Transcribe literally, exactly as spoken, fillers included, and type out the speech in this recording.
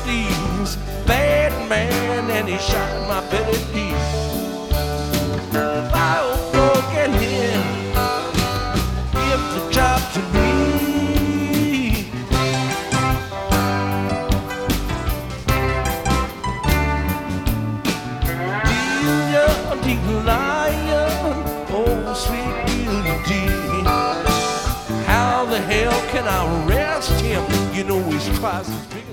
steez, bad man, and he shot my Billy Dee. If I go get him, give the job to me. Deal lion, oh sweet Billy Dee. How the hell can I arrest him? You know he's twice as big.